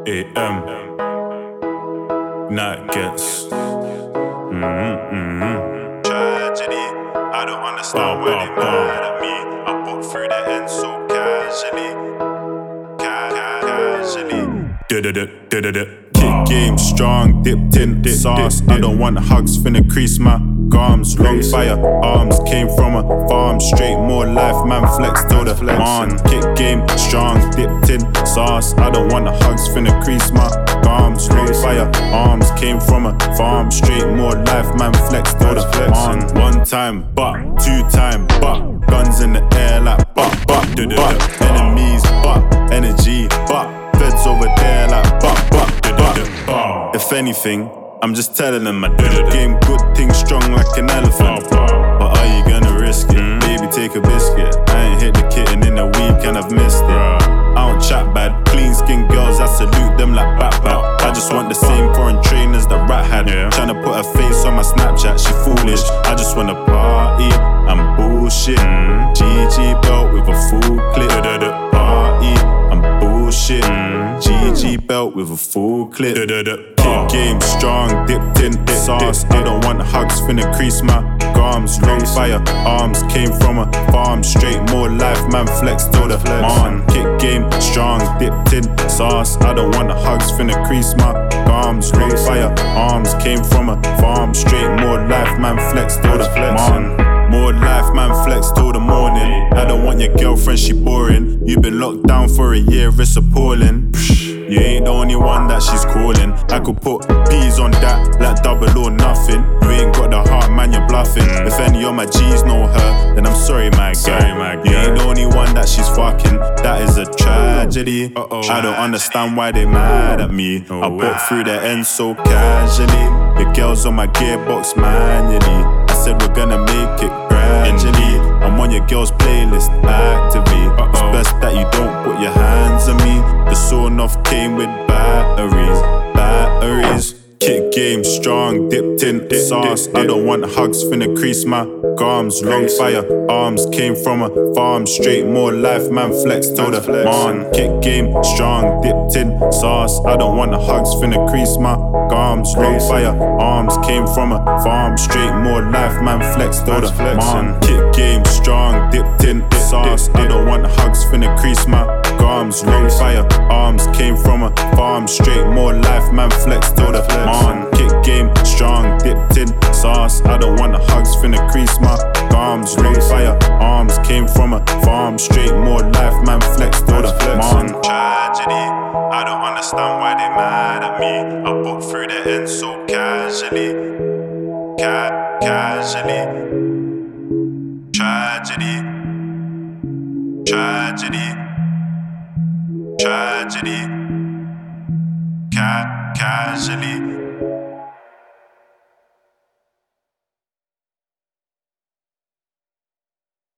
AM. Night gets. Tragedy. I don't understand why they mad at me. I put through the end so casually. Casually. Kick game strong, dipped in sauce. I don't want hugs, finna crease my gums. Long fire, arms came from a farm. Straight more life, man flex till the on. Kick game strong, dipped in sauce. I don't want hugs, finna crease my gums. Long fire, arms came from a farm. Straight more life, man flex till the on. One time, but two time, but guns in the air like but enemies, but energy, but feds over there like but. If anything, I'm just telling them I did it. Game good, thing strong like an elephant. But are you gonna risk it? Baby, take a biscuit. I ain't hit the kitten in a week and I've missed it. I don't chat bad, clean skin girls, I salute them like bat. I just want the same foreign trainers that Rat had. Tryna put her face on my Snapchat, she foolish. I just wanna party, I'm bullshit. GG belt with a full clip. Party, I'm bullshit. GG belt with a full clip. Kick game strong, dipped in sauce. I don't want hugs, finna crease my gums. Long fire, arms came from a farm. Straight more life, man flex till the on. Kick game strong, dipped in sauce. I don't want hugs, finna crease my gums. Long fire, arms came from a farm. Straight more life, man flex till the on. More life, man flex till the morning. I don't want your girlfriend, she boring. You been locked down for a year, it's appalling. You ain't the only one that she's calling. I could put P's on that, like double or nothing. You ain't got the heart, man, you're bluffing. If any of my G's know her, then I'm sorry, my girl. You ain't the only one that she's fucking. That is a tragedy. I don't understand why they mad at me. I put through the end so casually. The girls on my gearbox manually. I said we're gonna make it gradually. I'm on your girl's playlist actively. It's best that you don't put your hands on me. The sawn off came with batteries. Kick game strong, dipped in sauce. I don't want hugs, finna crease my gums. Long fire, arms came from a farm. Straight more life, man flex till the on. Kick game strong, dipped in sauce. I don't want hugs, finna crease my gums. Long fire, arms came from a farm. Straight more life, man flex till the on. Kick game strong, dipped in sauce. I don't want hugs, finna crease my gums. Long fire, arms came from a farm. Straight more life, man flex till the on. Kick game strong, dipped in sauce. I don't want hugs, finna crease my gums. Long fire, arms came from a farm. Straight more life, man flex till the on. Tragedy, I don't understand why they mad at me. I put through the end so casually. Casually. Tragedy. Tragedy. Tragedy. Casually.